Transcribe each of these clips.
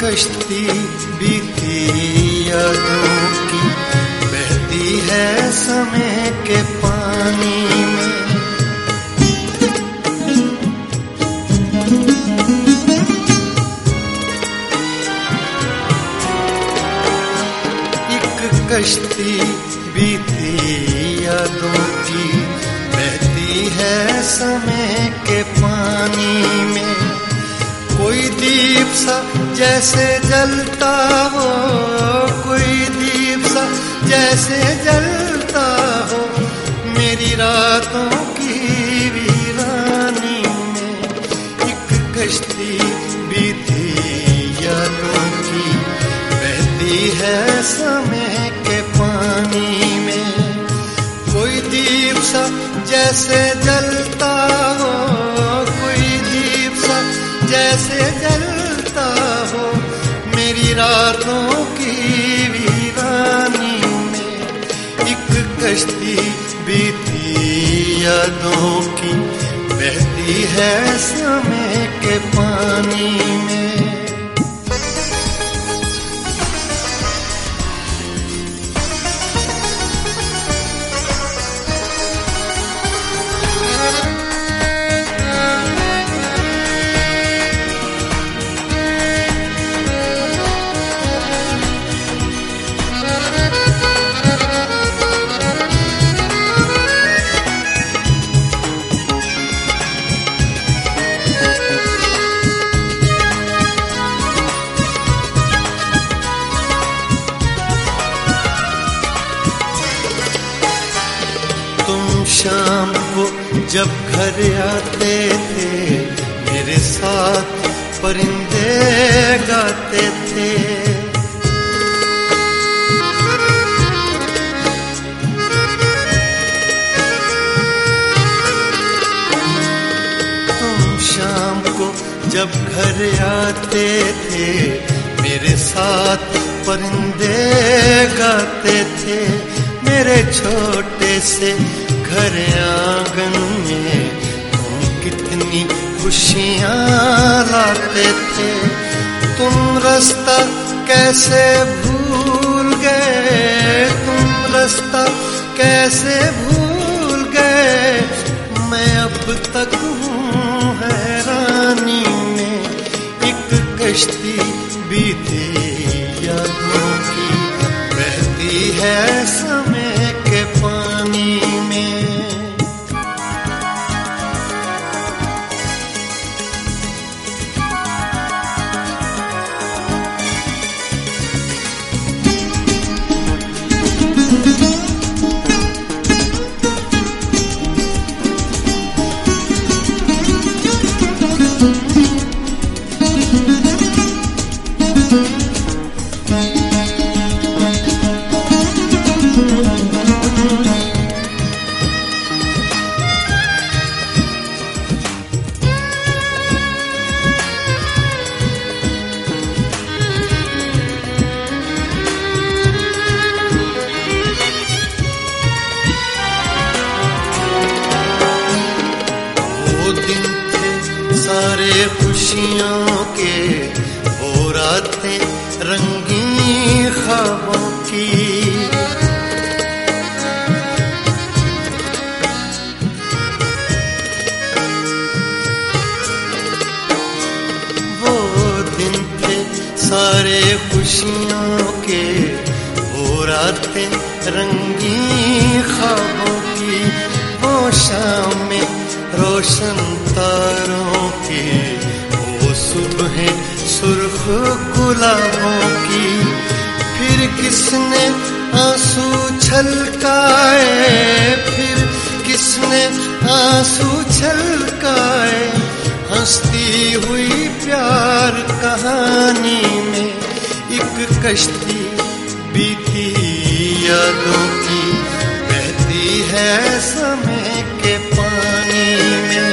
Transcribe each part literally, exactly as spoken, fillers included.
कश्ती बीती यादों की बहती है समय के पानी में। एक कश्ती बीती यादों की बहती है समय के पानी में। कोई दीप सा जैसे जलता हो, कोई दीप सा जैसे जलता हो मेरी रातों की वीरानी में। एक कश्ती बीती यादों की बहती है समय के पानी में। कोई दीप सा जैसे जलता हो, कोई दीप सा जैसे जलता हो मेरी रातों की वीरानी में। एक कश्ती बीती यादों की बहती है समय के पानी में। शाम को जब घर आते थे मेरे साथ परिंदे गाते थे। तुम शाम को जब घर आते थे मेरे साथ परिंदे गाते थे। मेरे छोटे से घर आंगन में तुम कितनी खुशियां लाते थे। तुम रास्ता कैसे भूल गए, तुम रास्ता कैसे भूल गए मैं अब तक हूँ हैरानी में। एक कश्ती बीती यादों की बहती है समय के पानी में। सारे खुशियों के वो रातें रंगीन ख्वाबों की। वो दिन थे सारे खुशियों के वो रातें रंगीन ख्वाबों की। वो शाम में रोशन तारों की, वो सुबह सुर्ख गुलाबों की। फिर किसने आंसू छलकाए, फिर किसने आंसू छलकाए हंसती हुई प्यार कहानी में। एक कश्ती बीती यादों की बहती है समय के पानी में।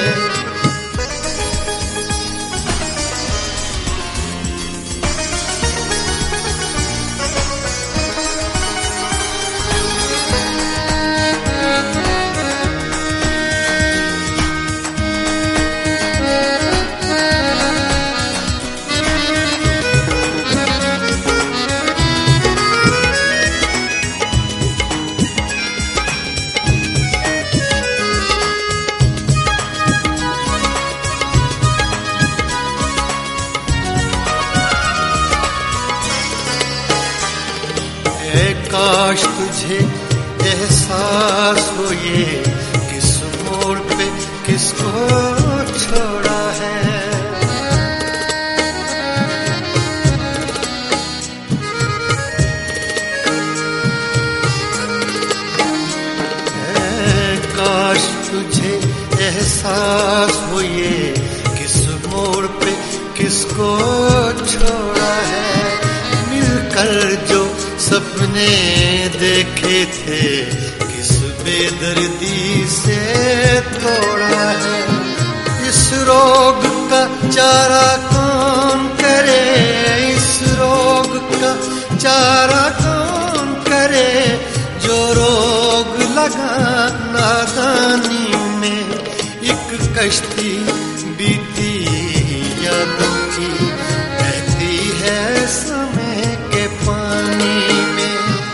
है काश तुझे एहसास हो ये किस मोड़ पे किसको छोड़ा है। काश तुझे एहसास हो ये किस मोड़ पे किसको छोड़ा है। मिलकर जो सपने देखे थे किस बेदर्दी से तोड़ा है। इस रोग का चारा कौन करे, इस रोग का चारा कौन करे, जो रोग लगा नादानी में। एक कश्ती बीती यादों की बहती है समय के पानी में।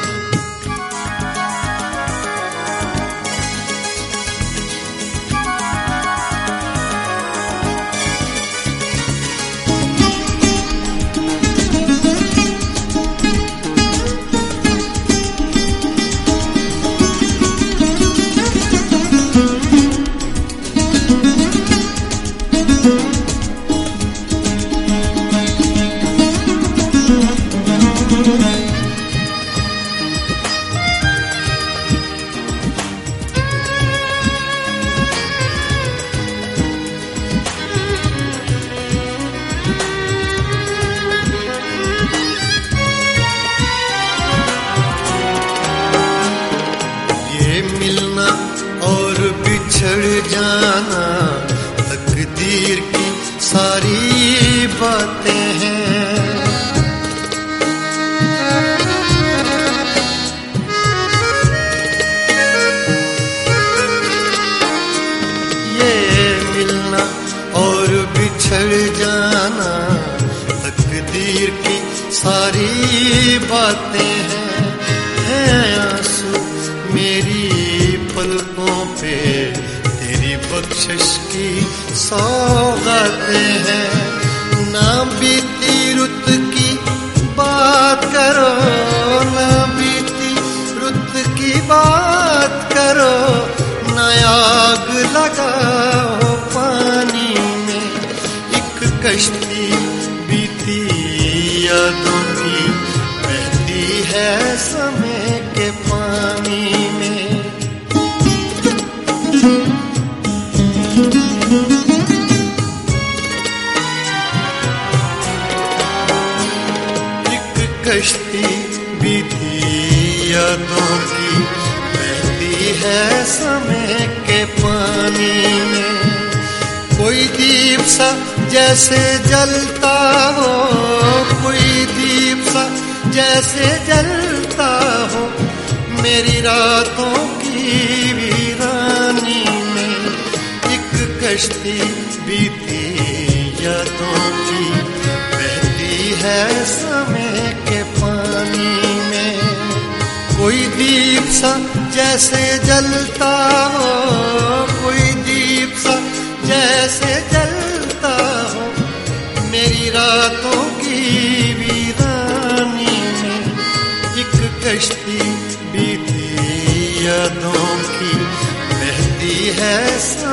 बिछड़ जाना तकदीर की सारी बातें हैं। ये मिलना और बिछड़ जाना तकदीर की सारी बातें हैं। हैं आंसू मेरी पलकों पे तेरी बख्शिश की सौगातें हैं। ना बीती रुत की बात करो, ना बीती रुत की बात करो, ना आग लगाओ पानी में। एक कश्ती बीती यादों की बहती है समय के पानी में। एक कश्ती बीती यादों की बहती है समय के पानी में। कोई दीप सा जैसे जलता हो, कोई दीप सा जैसे जलता हो मेरी रातों की वीरानी में। एक कश्ती बीती यादों की बहती है समय के पानी में। कोई दीप सा जैसे जलता हो, कोई दीप सा जैसे जलता हो मेरी रातों की वीरानी में। एक कश्ती बीती यादों की बहती है